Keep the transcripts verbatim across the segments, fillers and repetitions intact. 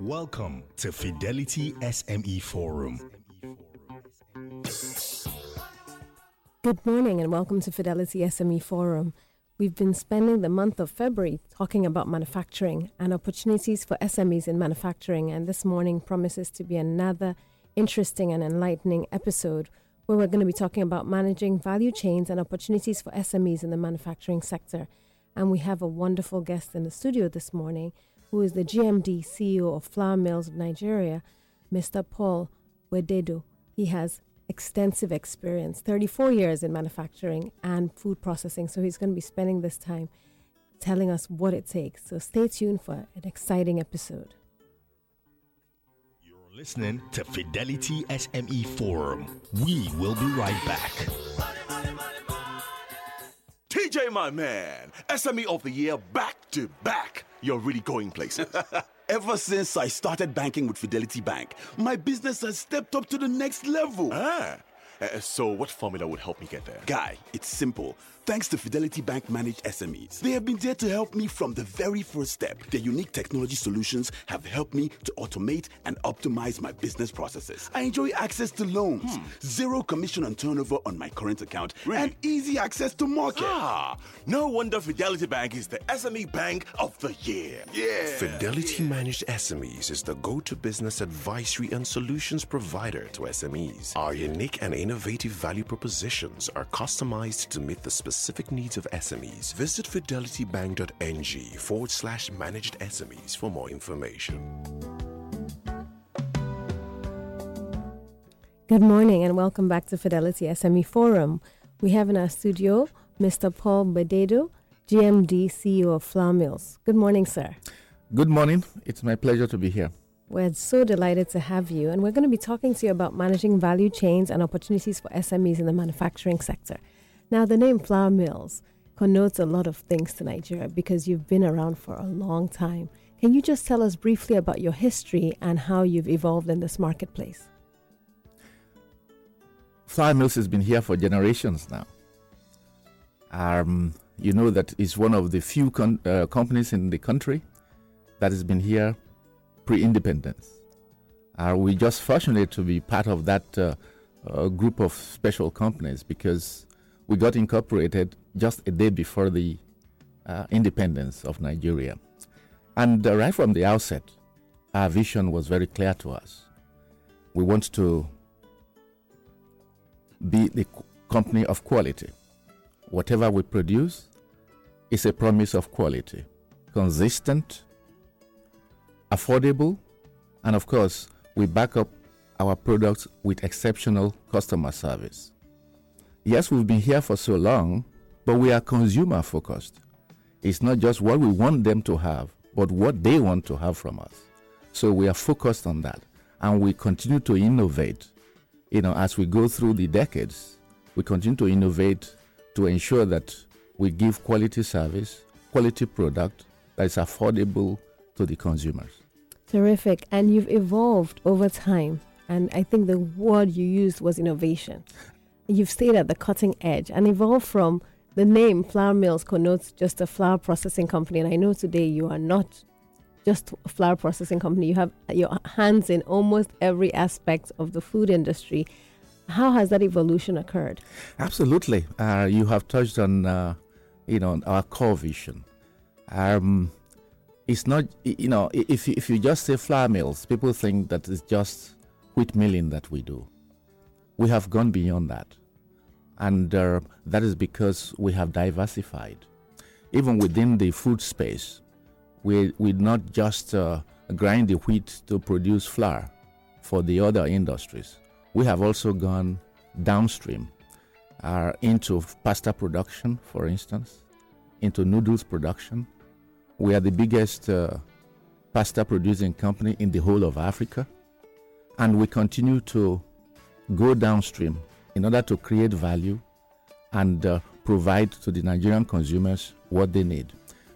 Welcome to Fidelity S M E Forum. Good morning and welcome to Fidelity S M E Forum. We've been spending the month of February talking about manufacturing and opportunities for S M Es in manufacturing, and this morning promises to be another interesting and enlightening episode where we're going to be talking about managing value chains and opportunities for S M Es in the manufacturing sector. And we have a wonderful guest in the studio this morning who is the G M D C E O of Flour Mills of Nigeria, Mister Paul Wededo. He has extensive experience, thirty-four years in manufacturing and food processing. So he's going to be spending this time telling us what it takes. So stay tuned for an exciting episode. You're listening to Fidelity S M E Forum. We will be right back. T J, my man, S M E of the year back to back. You're really going places. Ever since I started banking with Fidelity Bank, my business has stepped up to the next level. Ah, uh, so what formula would help me get there? Guy, it's simple. Thanks to Fidelity Bank Managed S M Es, they have been there to help me from the very first step. Their unique technology solutions have helped me to automate and optimize my business processes. I enjoy access to loans, hmm. zero commission on turnover on my current account, really? And easy access to market. Ah, no wonder Fidelity Bank is the S M E Bank of the year. Yeah. Fidelity Managed S M Es is the go-to business advisory and solutions provider to S M Es. Our unique and innovative value propositions are customized to meet the specific specific needs of S M Es. Visit fidelitybank.ng forward slash managed S M Es for more information. Good morning and welcome back to Fidelity S M E Forum. We have in our studio Mister Paul Wededo, G M D C E O of Flour Mills. Good morning, sir. Good morning. It's my pleasure to be here. We're so delighted to have you, and we're going to be talking to you about managing value chains and opportunities for S M Es in the manufacturing sector. Now, the name Flour Mills connotes a lot of things to Nigeria because you've been around for a long time. Can you just tell us briefly about your history and how you've evolved in this marketplace? Flour Mills has been here for generations now. Um, you know that it's one of the few con- uh, companies in the country that has been here pre-independence. Uh, we're just fortunate to be part of that uh, uh, group of special companies because we got incorporated just a day before the uh, independence of Nigeria. And uh, right from the outset, our vision was very clear to us. We want to be the co- company of quality. Whatever we produce is a promise of quality, consistent, affordable, and of course, we back up our products with exceptional customer service. Yes, we've been here for so long, but we are consumer focused. It's not just what we want them to have, but what they want to have from us. So we are focused on that, and we continue to innovate. You know, as we go through the decades, we continue to innovate to ensure that we give quality service, quality product that is affordable to the consumers. Terrific. And you've evolved over time. And I think the word you used was innovation. You've stayed at the cutting edge and evolved from the name Flour Mills connotes just a flour processing company. And I know today you are not just a flour processing company. You have your hands in almost every aspect of the food industry. How has that evolution occurred? Absolutely. Uh, you have touched on, uh, you know, our core vision. Um, it's not, you know, if, if you just say flour mills, people think that it's just wheat milling that we do. We have gone beyond that. And uh, that is because we have diversified. Even within the food space, we we not just uh, grind the wheat to produce flour for the other industries. We have also gone downstream uh, into pasta production, for instance, into noodles production. We are the biggest uh, pasta producing company in the whole of Africa. And we continue to go downstream in order to create value and uh, provide to the Nigerian consumers what they need.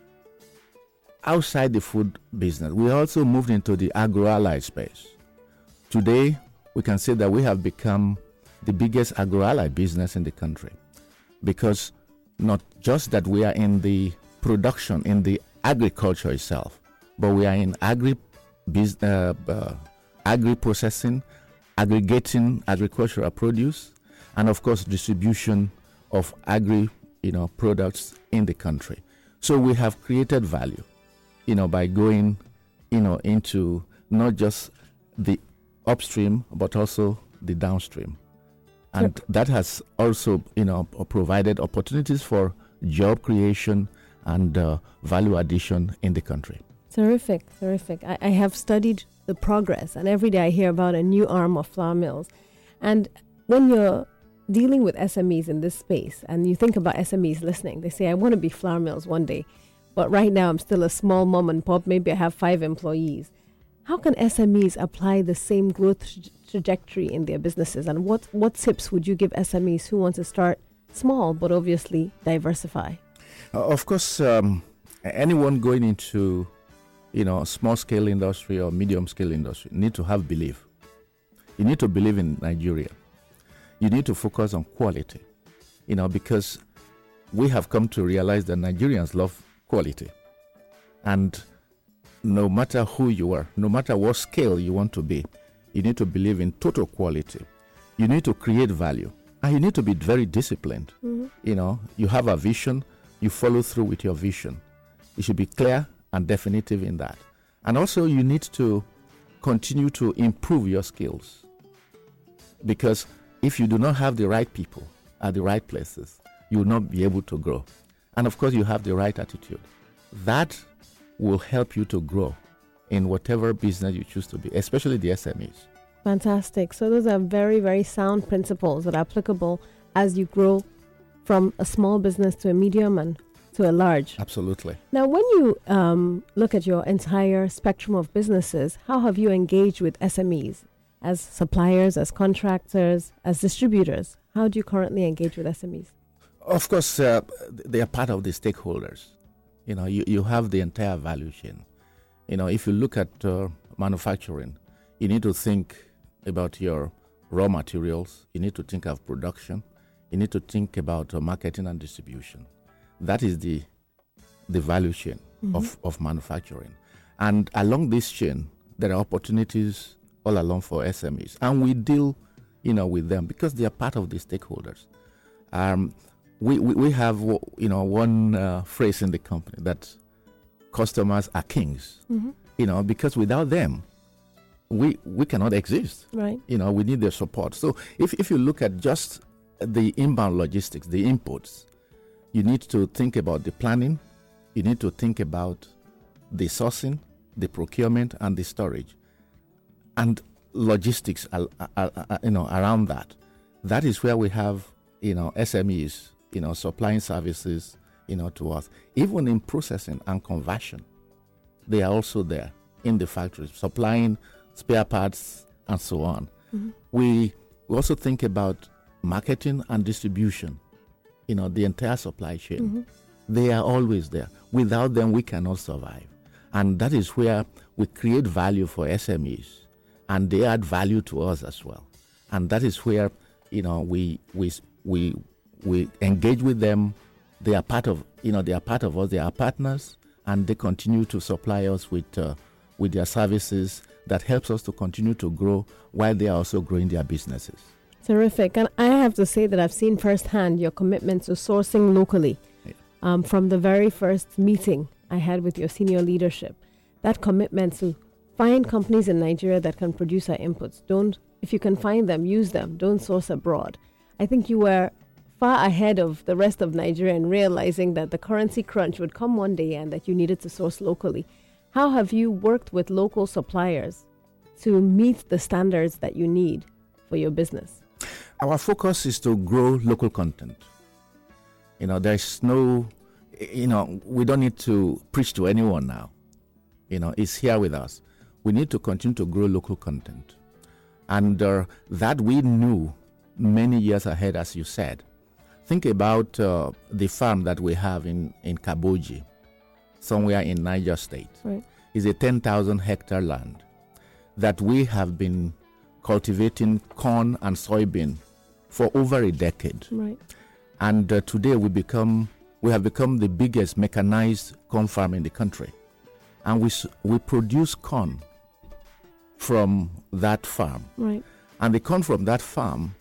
Outside the food business, we also moved into the agro-allied space. Today, we can say that we have become the biggest agro-allied business in the country because not just that we are in the production, in the agriculture itself, but we are in agri biz, uh, uh, agri-processing, aggregating agricultural produce, and of course distribution of agri, you know, products in the country. So we have created value, you know, by going, you know, into not just the upstream but also the downstream, and sure. that has also, you know, provided opportunities for job creation and uh, value addition in the country. Terrific, terrific. I, I have studied the progress, and every day I hear about a new arm of flour mills. And when you're dealing with S M Es in this space, and you think about S M Es listening, they say, I want to be flour mills one day, but right now I'm still a small mom and pop, maybe I have five employees. How can S M Es apply the same growth tra- trajectory in their businesses? And what, what tips would you give S M Es who want to start small, but obviously diversify? Uh, of course, um, anyone going into, you know, small-scale industry or medium-scale industry need to have belief. You need to believe in Nigeria. You need to focus on quality, you know, because we have come to realize that Nigerians love quality. And no matter who you are, no matter what scale you want to be, you need to believe in total quality. You need to create value. And you need to be very disciplined. Mm-hmm. You know, you have a vision, you follow through with your vision. You should be clear and definitive in that. And also you need to continue to improve your skills. Because if you do not have the right people at the right places, you will not be able to grow. And of course you have the right attitude. That will help you to grow in whatever business you choose to be, especially the S M Es. Fantastic. So those are very, very sound principles that are applicable as you grow from a small business to a medium and to a large. Absolutely. Now, when you um, look at your entire spectrum of businesses, how have you engaged with S M Es as suppliers, as contractors, as distributors? How do you currently engage with S M Es? Of course, uh, they are part of the stakeholders. You know, you, you have the entire value chain. You know, if you look at uh, manufacturing, you need to think about your raw materials. You need to think of production. You need to think about uh, marketing and distribution. That is the the value chain mm-hmm. of, of manufacturing. And along this chain, there are opportunities all along for S M Es. And we deal, you know, with them because they are part of the stakeholders. Um, we, we, we have, you know, one uh, phrase in the company that customers are kings, mm-hmm. you know, because without them, we we cannot exist. Right. You know, we need their support. So if, if you look at just the inbound logistics, the inputs, you need to think about the planning, you need to think about the sourcing, the procurement, and the storage, and logistics, uh, uh, uh, you know, around that. That is where we have, you know, S M Es, you know, supplying services, you know, to us. Even in processing and conversion, they are also there in the factories, supplying spare parts and so on. Mm-hmm. We, we also think about marketing and distribution, you know, the entire supply chain. Mm-hmm. They are always there. Without them, we cannot survive. And that is where we create value for S M Es, and they add value to us as well. And that is where, you know, we we we we engage with them. They are part of, you know, they are part of us. They are partners, and they continue to supply us with uh, with their services that helps us to continue to grow while they are also growing their businesses. Terrific. And I have to say that I've seen firsthand your commitment to sourcing locally. Yeah. Um, from the very first meeting I had with your senior leadership, that commitment to find companies in Nigeria that can produce our inputs. Don't, if you can find them, use them. Don't source abroad. I think you were far ahead of the rest of Nigeria in realizing that the currency crunch would come one day and that you needed to source locally. How have you worked with local suppliers to meet the standards that you need for your business? Our focus is to grow local content. You know, there's no, you know, we don't need to preach to anyone now. You know, it's here with us. We need to continue to grow local content. And uh, that we knew many years ahead, as you said. Think about uh, the farm that we have in, in Kaboji, somewhere in Niger State. Right. It's a ten thousand hectare land that we have been cultivating corn and soybean for over a decade. Right. And uh, today we become we have become the biggest mechanized corn farm in the country. And we we produce corn from that farm. Right. And the corn from that farm,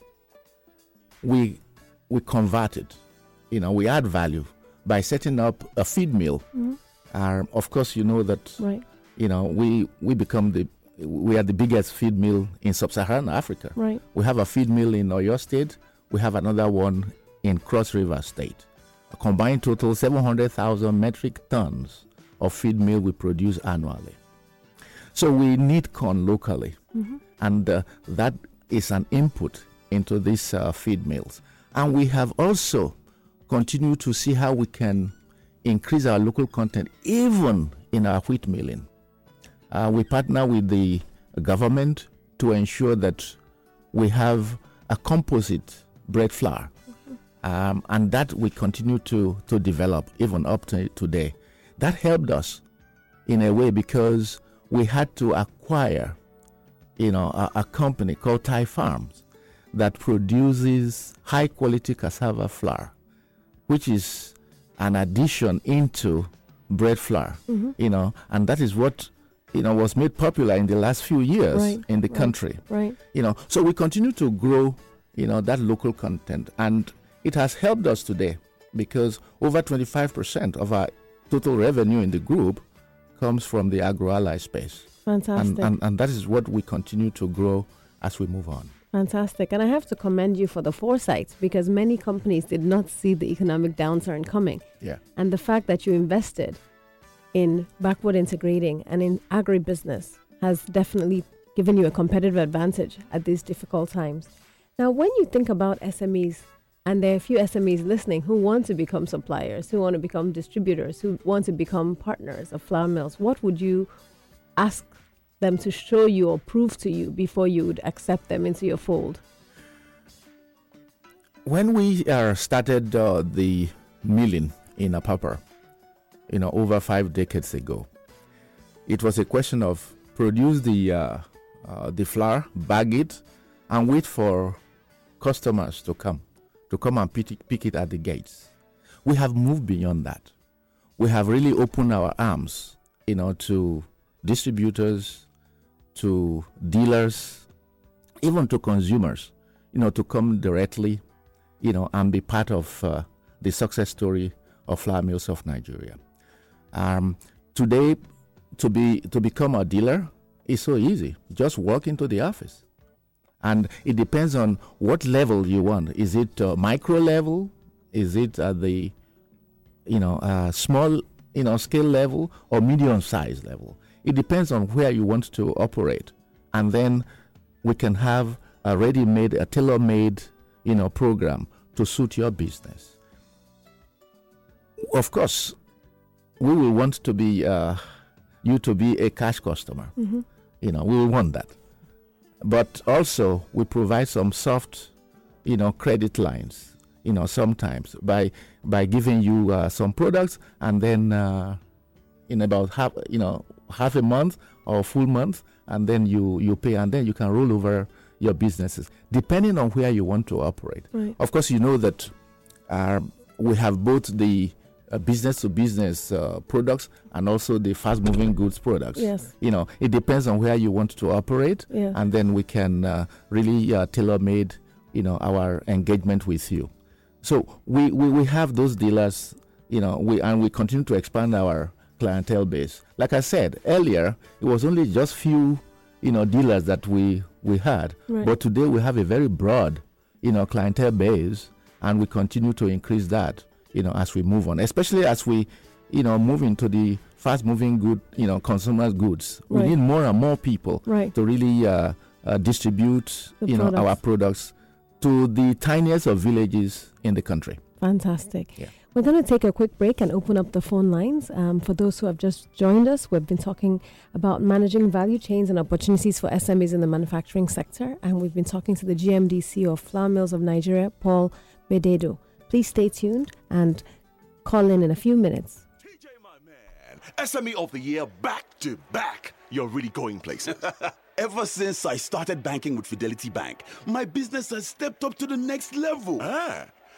we we convert it. You know, we add value by setting up a feed mill. Mm-hmm. Um, of course, you know that. Right. You know, we we become the we are the biggest feed mill in sub-Saharan Africa. Right. We have a feed mill in Oyo State. We have another one in Cross River State. A combined total seven hundred thousand metric tons of feed meal we produce annually. So we need corn locally, mm-hmm. and uh, that is an input into these uh, feed mills. And we have also continued to see how we can increase our local content even in our wheat milling. Uh, we partner with the government to ensure that we have a composite bread flour, mm-hmm. um, and that we continue to, to develop even up to today. That helped us in a way because we had to acquire, you know, a, a company called Thai Farms that produces high-quality cassava flour, which is an addition into bread flour, mm-hmm. you know, and that is what, you know, was made popular in the last few years right, in the right, country. Right. You know, so we continue to grow, you know, that local content, and it has helped us today because over twenty-five percent of our total revenue in the group comes from the agro-ally space. Fantastic. And, and, and that is what we continue to grow as we move on. Fantastic. And I have to commend you for the foresight because many companies did not see the economic downturn coming. Yeah. And the fact that you invested in backward integrating and in agribusiness has definitely given you a competitive advantage at these difficult times. Now, when you think about S M Es, and there are a few S M Es listening who want to become suppliers, who want to become distributors, who want to become partners of flour mills, what would you ask them to show you or prove to you before you would accept them into your fold? When we uh, started uh, the milling in Apapa, you know, over five decades ago, it was a question of produce the uh, uh, the flour, bag it, and wait for customers to come, to come and pick it, pick it at the gates. We have moved beyond that. We have really opened our arms, you know, to distributors, to dealers, even to consumers, you know, to come directly, you know, and be part of uh, the success story of Flour Mills of Nigeria. Um, today, to be to become a dealer is so easy. Just walk into the office, and it depends on what level you want. Is it uh, micro level? Is it at the, you know, uh, small, you know, scale level or medium size level? It depends on where you want to operate, and then we can have a ready-made, a tailor-made, you know, program to suit your business. Of course, we will want to be uh, you to be a cash customer. Mm-hmm. You know, we will want that, but also we provide some soft, you know, credit lines. You know, sometimes by by giving you uh, some products, and then uh, in about half, you know. half a month or a full month, and then you, you pay, and then you can roll over your businesses, depending on where you want to operate. Right. Of course, you know that uh, we have both the uh, business-to-business uh, products and also the fast-moving goods products. Yes. You know, it depends on where you want to operate, yeah. and then we can uh, really uh, tailor-made, you know, our engagement with you. So we, we, we have those dealers, you know, we and we continue to expand our clientele base. Like I said earlier, it was only just few, you know, dealers that we we had, right. but today we have a very broad, you know, clientele base, and we continue to increase that, you know, as we move on, especially as we, you know, move into the fast-moving good, you know, consumer goods. Right. We need more and more people right. to really uh, uh, distribute, the you products. know, our products to the tiniest of villages in the country. Fantastic. Yeah. We're going to take a quick break and open up the phone lines. Um, for those who have just joined us, we've been talking about managing value chains and opportunities for S M Es in the manufacturing sector. And we've been talking to the G M D C of Flour Mills of Nigeria, Paul Bededo. Please stay tuned and call in in a few minutes. T J, my man, S M E of the year back to back. You're really going places. Ever since I started banking with Fidelity Bank, my business has stepped up to the next level. Ah.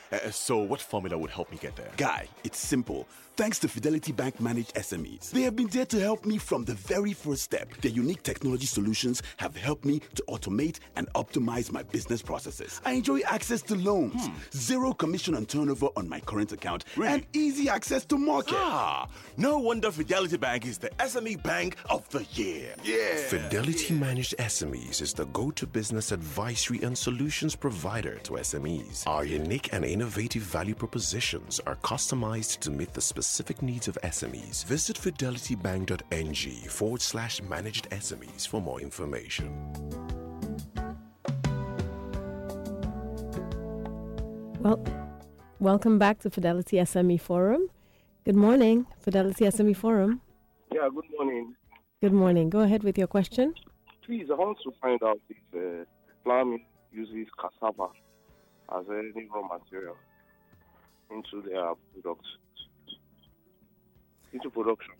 Uh, so what formula would help me get there? Guy, it's simple. Thanks to Fidelity Bank Managed S M Es. They have been there to help me from the very first step. Their unique technology solutions have helped me to automate and optimize my business processes. I enjoy access to loans, hmm. zero commission on turnover on my current account, really? and easy access to market. Ah, no wonder Fidelity Bank is the S M E Bank of the Year. Yeah. Fidelity Managed S M Es is the go-to business advisory and solutions provider to S M Es. Our unique and innovative value propositions are customized to meet the specific needs of S M Es. Visit fidelitybank.ng forward slash managed S M Es for more information. Well, welcome back to Fidelity S M E Forum. Good morning, Fidelity S M E Forum. Yeah, good morning. Good morning. Go ahead with your question. Please, I want to find out if uh, farming uses cassava as any raw material into their products, into production.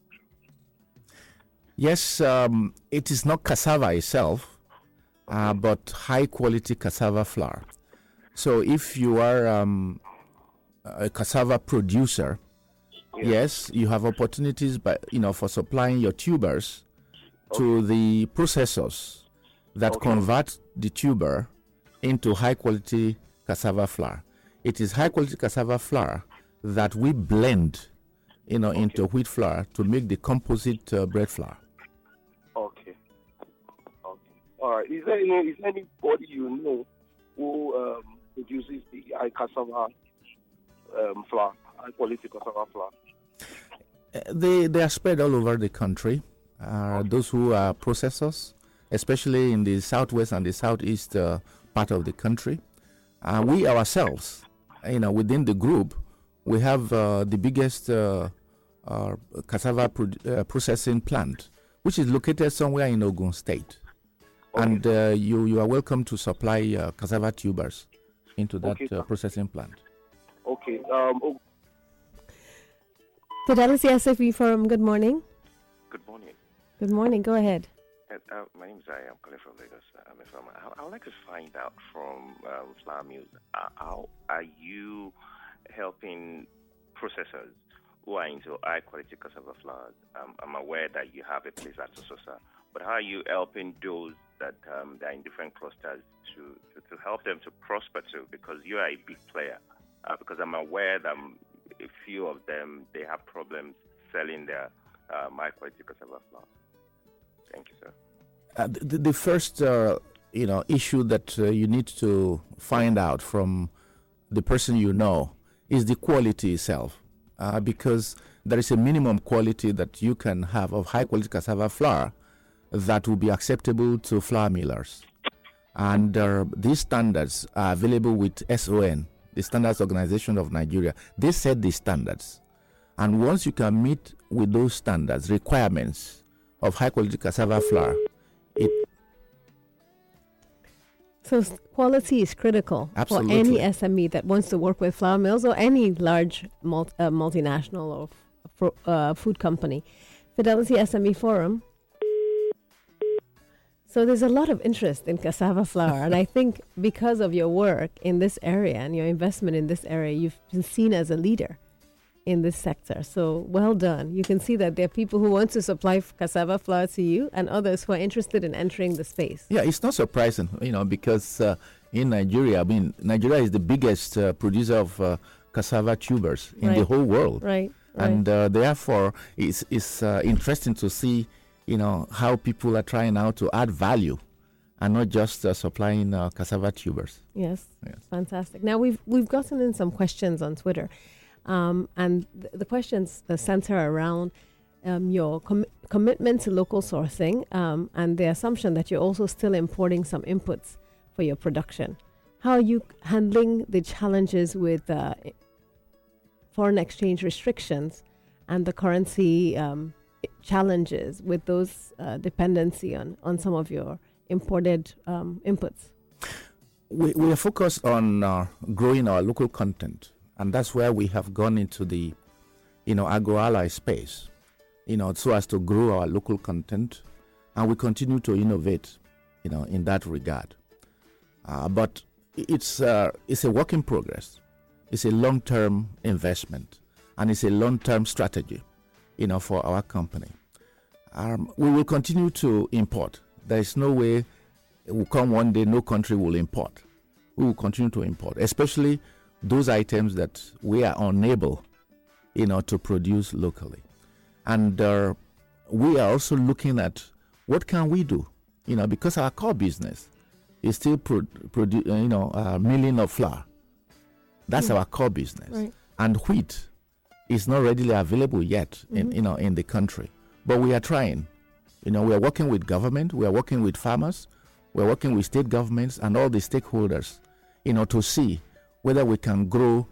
Yes, um, it is not cassava itself, uh, but high-quality cassava flour. So if you are um, a cassava producer, yeah. yes, you have opportunities, by, you know, for supplying your tubers okay. to the processors that okay. convert the tuber into high-quality cassava flour. It is high-quality cassava flour that we blend, you know, okay. into wheat flour to make the composite uh, bread flour. Okay. Okay. All right. Is there any, is there anybody you know who um, produces the high cassava um, flour, high-quality cassava flour? Uh, they they are spread all over the country. Uh, okay. Those who are processors, especially in the southwest and the southeast uh, part of the country. Uh, we ourselves, you know, within the group, we have uh, the biggest uh, uh, cassava pro- uh, processing plant, which is located somewhere in Ogun State. Okay. And uh, you, you are welcome to supply uh, cassava tubers into that okay. uh, processing plant. Okay. Um, oh. Fidelity S M E Forum, good morning. Good morning. Good morning. Go ahead. Uh, my name is Zaya. I'm calling from Lagos. I'm a farmer. I, I would like to find out from um, flour mills, uh, how are you helping processors who are into high-quality cassava flours? Um, I'm aware that you have a place at Sososa, but how are you helping those that um, that are in different clusters to, to, to help them to prosper too? Because you are a big player. Uh, because I'm aware that um, a few of them, they have problems selling their um, high-quality cassava flour. Thank you, sir. Uh, the, the first, uh, you know, issue that uh, you need to find out from the person you know is the quality itself, uh, because there is a minimum quality that you can have of high-quality cassava flour that will be acceptable to flour millers, and uh, these standards are available with S O N, the Standards Organization of Nigeria. They set the standards, and once you can meet with those standards requirements of high-quality cassava flour, it so quality is critical Absolutely. for any S M E that wants to work with flour mills or any large multi, uh, multinational or f- uh, food company. Fidelity S M E Forum. So there's a lot of interest in cassava flour, and I think because of your work in this area and your investment in this area, you've been seen as a leader in this sector. So well done. You can see that there are people who want to supply f- cassava flour to you and others who are interested in entering the space. Yeah, it's not surprising, you know, because uh, in Nigeria, I mean, Nigeria is the biggest uh, producer of uh, cassava tubers in right. the whole world. Right. right. And uh, therefore, it's, it's uh, interesting to see, you know, how people are trying now to add value and not just uh, supplying uh, cassava tubers. Yes. yes, fantastic. Now, we've we've gotten in some questions on Twitter. Um, and th- the questions uh, center around um, your com- commitment to local sourcing um, and the assumption that you're also still importing some inputs for your production. How are you handling the challenges with uh, foreign exchange restrictions and the currency um, challenges with those uh, dependency on, on some of your imported um, inputs? We, we are focused on uh, growing our local content. And that's where we have gone into the, you know, agro-ally space, you know, so as to grow our local content. And we continue to innovate, you know, in that regard. Uh, but it's uh, it's a work in progress. It's a long-term investment, and it's a long-term strategy, you know, for our company. Um, we will continue to import. There is no way it will come one day no country will import. We will continue to import, especially those items that we are unable, you know, to produce locally. And uh, we are also looking at what can we do, you know, because our core business is still pro- produ- uh, you know, uh, milling of flour. That's mm. our core business. Right. And wheat is not readily available yet mm-hmm. in, you know, in the country. But we are trying. You know, we are working with government, we are working with farmers, we are working with state governments and all the stakeholders, you know, to see whether we can grow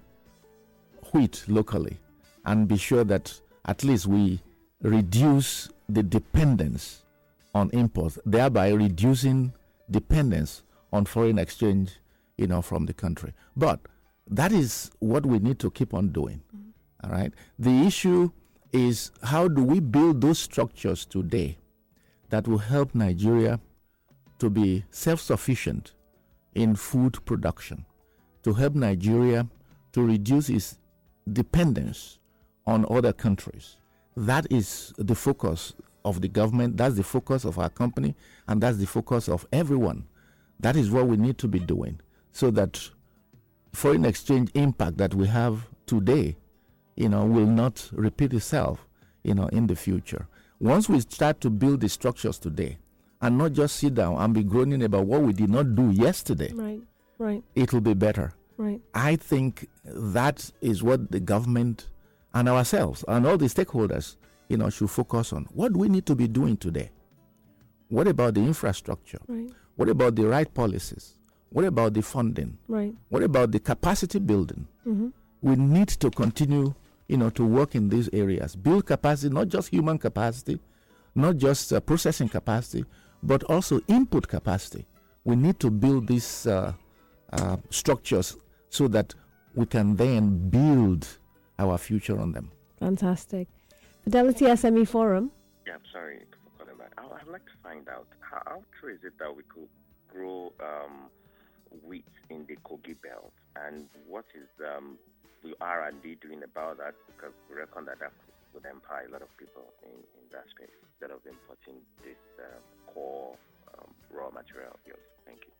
wheat locally and be sure that at least we reduce the dependence on imports, thereby reducing dependence on foreign exchange, you know, from the country. But that is what we need to keep on doing. Mm-hmm. All right. The issue is, how do we build those structures today that will help Nigeria to be self-sufficient in food production, to help Nigeria to reduce its dependence on other countries. That is the focus of the government, that's the focus of our company, and that's the focus of everyone. That is what we need to be doing, so that foreign exchange impact that we have today, you know, will not repeat itself, you know, in the future. Once we start to build the structures today, and not just sit down and be groaning about what we did not do yesterday, right, right, it will be better. Right. I think that is what the government and ourselves and all the stakeholders, you know, should focus on. What do we need to be doing today? What about the infrastructure? Right. What about the right policies? What about the funding? Right. What about the capacity building? Mm-hmm. We need to continue, you know, to work in these areas. Build capacity, not just human capacity, not just uh, processing capacity, but also input capacity. We need to build these uh, uh, structures so that we can then build our future on them. Fantastic. Fidelity S M E Forum. Yeah, I'm sorry for calling back. I'd like to find out how, how true is it that we could grow um, wheat in the Kogi Belt, and what is um, the R and D doing about that? Because we reckon that that would empower a lot of people in, in that space instead of importing this uh, core um, raw material. Yes, thank you.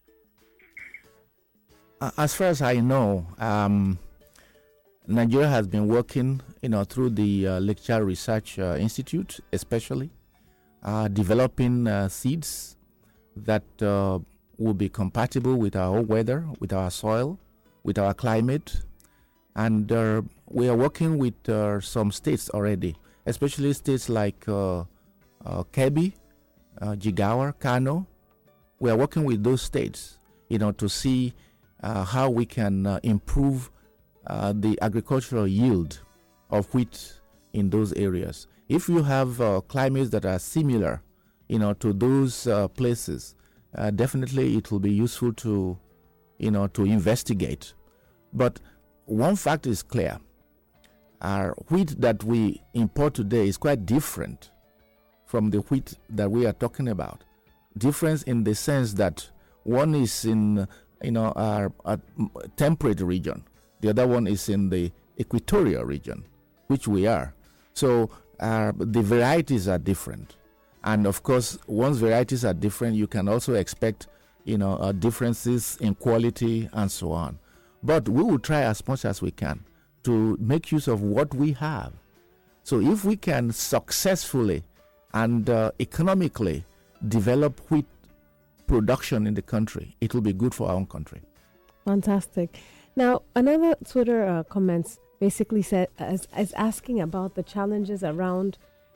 Uh, as far as I know, um, Nigeria has been working, you know, through the uh, Lake Charles Research uh, Institute, especially uh, developing uh, seeds that uh, will be compatible with our weather, with our soil, with our climate, and uh, we are working with uh, some states already, especially states like uh, uh, Kebbi, uh, Jigawa, Kano. We are working with those states, you know, to see uh, how we can uh, improve uh, the agricultural yield of wheat in those areas. If you have uh, climates that are similar, you know, to those uh, places, uh, definitely it will be useful to, you know, to investigate. But one fact is clear: our wheat that we import today is quite different from the wheat that we are talking about. Difference in the sense that one is in, you know, our, our temperate region, the other one is in the equatorial region, which we are. So uh, the varieties are different, and of course, once varieties are different, you can also expect, you know, uh, differences in quality and so on. But we will try as much as we can to make use of what we have. So if we can successfully and uh, economically develop wheat production in the country, it will be good for our own country. Fantastic. Now, another Twitter uh, comments basically said as, as asking about the challenges around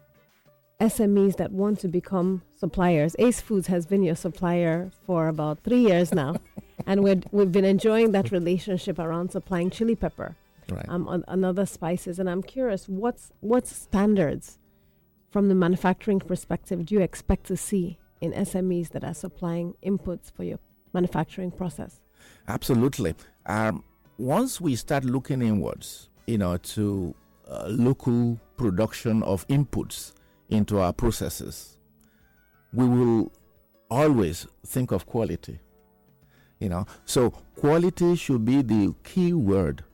S M Es that want to become suppliers. Ace Foods has been your supplier for about three years now, and we're, we've been enjoying that relationship around supplying chili pepper, right, um, and, and other spices. And I'm curious, what's what's standards from the manufacturing perspective do you expect to see in S M Es that are supplying inputs for your manufacturing process? Absolutely. Um, once we start looking inwards, you know, to uh, local production of inputs into our processes, we will always think of quality. You know, so quality should be the key word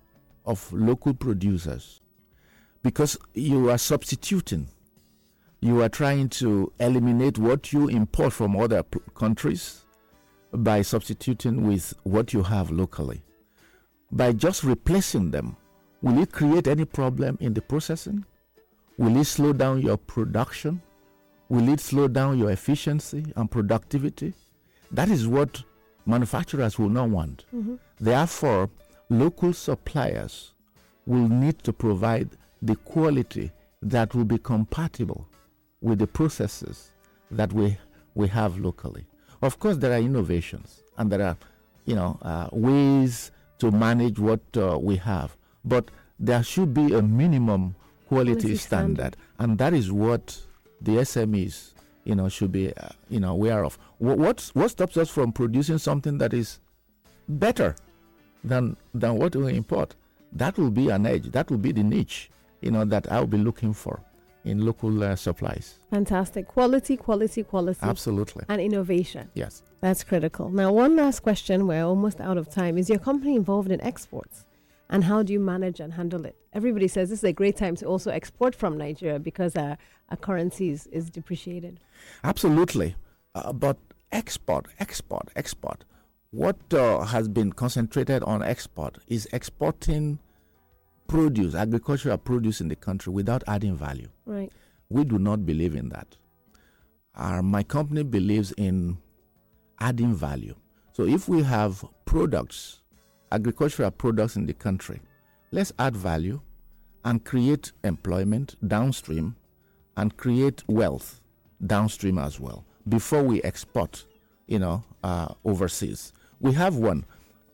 of local producers, because you are substituting. You are trying to eliminate what you import from other p- countries by substituting with what you have locally. By just replacing them, will it create any problem in the processing? Will it slow down your production? Will it slow down your efficiency and productivity? That is what manufacturers will not want. Mm-hmm. Therefore, local suppliers will need to provide the quality that will be compatible with the processes that we we have locally. Of course, there are innovations and there are, you know, uh, ways to manage what uh, we have, but there should be a minimum quality, quality standard, standard, and that is what the S M Es, you know, should be, uh, you know, aware of. What what what stops us from producing something that is better than than what we import? That will be an edge. That will be the niche, you know, that I'll be looking for in local uh, supplies. Fantastic. Quality, quality, quality. Absolutely. And innovation. Yes. That's critical. Now, one last question. We're almost out of time. Is your company involved in exports? And how do you manage and handle it? Everybody says this is a great time to also export from Nigeria because our, our currency is, is depreciated. Absolutely. Uh, but export, export, export. What uh, has been concentrated on export is exporting produce, agricultural produce in the country without adding value. Right. We do not believe in that. Our, my company believes in adding value. So if we have products, agricultural products in the country, let's add value and create employment downstream and create wealth downstream as well before we export, you know, uh, overseas. We have one.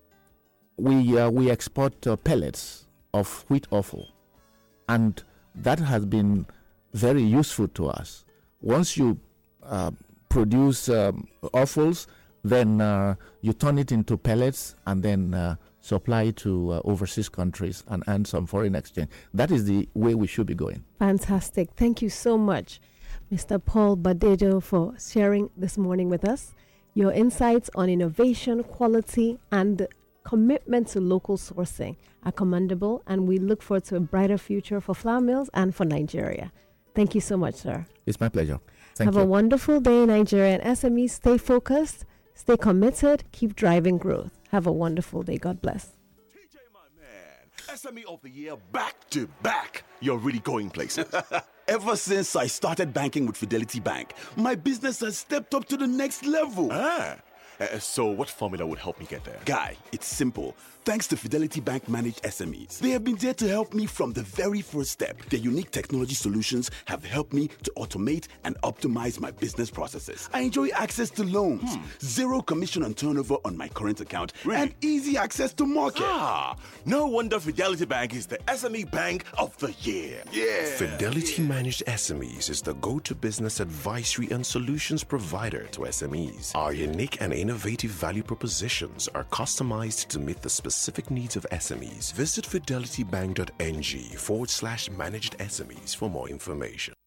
We uh, we export uh, pellets of wheat offal, and that has been very useful to us. Once you uh, produce um, offals, then uh, you turn it into pellets and then uh, supply it to uh, overseas countries and earn some foreign exchange. That is the way we should be going. Fantastic. Thank you so much, Mister Paul Badejo, for sharing this morning with us. Your insights on innovation, quality, and commitment to local sourcing are commendable, and we look forward to a brighter future for flour mills and for Nigeria. Thank you so much, sir. It's my pleasure. Thank Have you. a wonderful day, Nigerian S M Es. Stay focused, stay committed, keep driving growth. Have a wonderful day. God bless. T J, my man, S M E of the year back to back. You're really going places. Ever since I started banking with Fidelity Bank, my business has stepped up to the next level. Ah. Uh, so what formula would help me get there? Guy, it's simple. Thanks to Fidelity Bank Managed S M Es. They have been there to help me from the very first step. Their unique technology solutions have helped me to automate and optimize my business processes. I enjoy access to loans, hmm. zero commission on turnover on my current account, really? and easy access to market. Ah, no wonder Fidelity Bank is the S M E Bank of the year. Yeah. Fidelity Managed S M Es is the go-to business advisory and solutions provider to S M Es. Our unique and innovative value propositions are customized to meet the specific needs of S M Es. Visit fidelitybank.ng forward slash managed S M Es for more information.